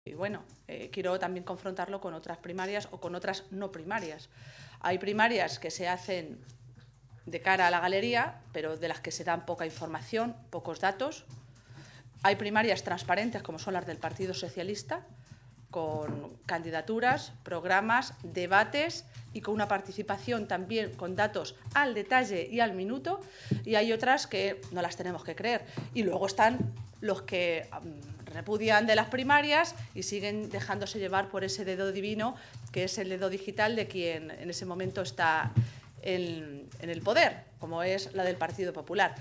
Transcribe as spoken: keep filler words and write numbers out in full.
Y bueno, eh, quiero también confrontarlo con otras primarias o con otras no primarias. Hay primarias que se hacen de cara a la galería, pero de las que se dan poca información, pocos datos. Hay primarias transparentes, como son las del Partido Socialista, con candidaturas, programas, debates y con una participación también con datos al detalle y al minuto, y hay otras que no las tenemos que creer. Y luego están los que um, repudian de las primarias y siguen dejándose llevar por ese dedo divino, que es el dedo digital de quien en ese momento está en, en el poder, como es la del Partido Popular.